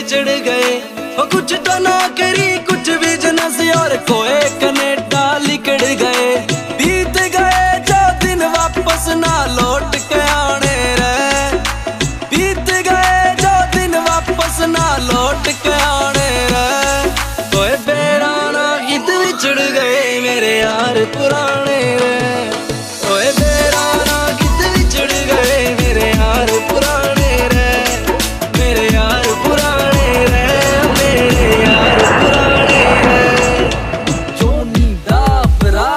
विछड़ गए। कुछ तो नौकरी कुछ बिजनेस और कोई कनेडा लिकड़ गए। बीत गए जो दिन वापस ना लौट के आने रे। बीत गए जो दिन वापस ना लौट के आने रे। कोई बेड़ा ना गीत विछड़ गए मेरे यार पुराने रे। कोई बेड़ा ना गीत विछड़ गए मेरे यार पुराने रे। मेरे यार पुराने रे। मेरे यार पुराने रे। जोनी दाफरा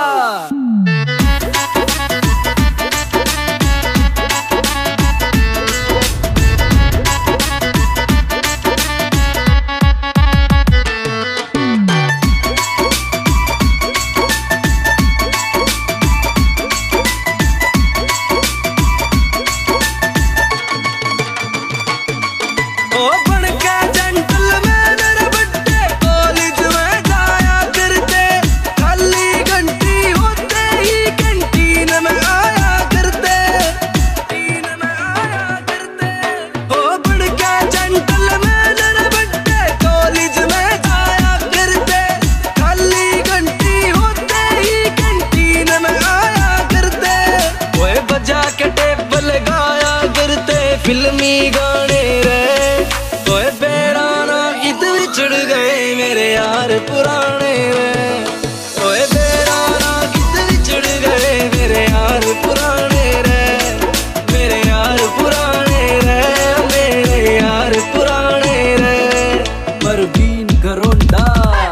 फिल्मी गाने रे। कोई बेड़ा ना गीत विछड़ गए मेरे यार पुराने रे। कोई बेड़ा ना गीत विछड़ गए मेरे यार पुराने रे। मेरे यार पुराने रे। मेरे यार पुराने रे। परवीन घरोंडा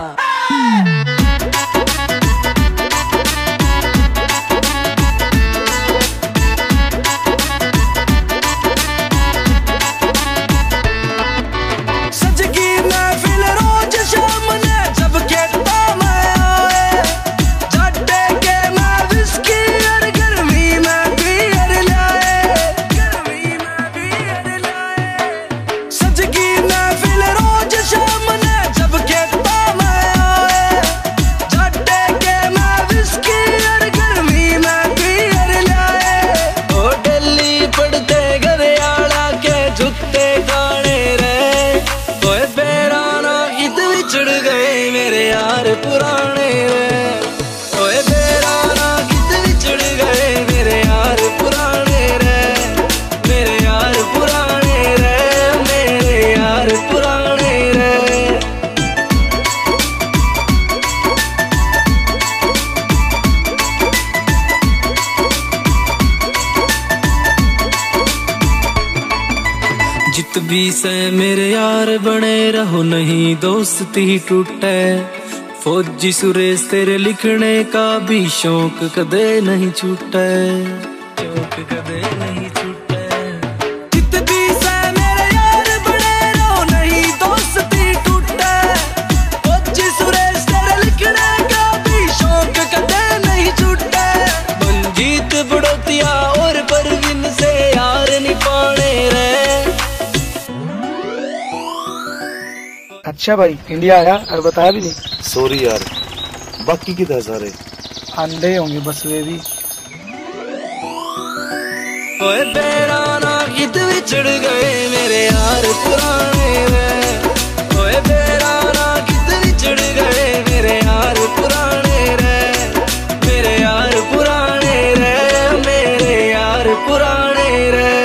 पुराने रे। ओए बेड़ा ना गीत विछड़ गए मेरे यार पुराने रे। मेरे यार पुराने रे। मेरे यार पुराने रे। जित भी से मेरे यार बने रहो नहीं दोस्ती टूटे। फौजी सुरेश तेरे लिखने का भी शौक कदे नहीं छूटे। शौक कदे नहीं छूटे। जित भी से मेरे यार बने रहो नहीं दोस्ती टूटे। फौजी सुरेश तेरे लिखने का भी शौक कदे नहीं छूटे। मंजीत बड़ोतिया और परवीन से यार नहीं पाने रे। अच्छा भाई इंडिया आया और बताया भी नहीं। सॉरी यार बाकी किधर सारे अंधे होंगे बस वे भी। कोई बेड़ा ना गीत विछड़ गए मेरे यार पुराने रे। कोई बेड़ा ना गीत विछड़ गए मेरे यार पुराने रे। मेरे यार पुराने रे। मेरे यार पुराने रे।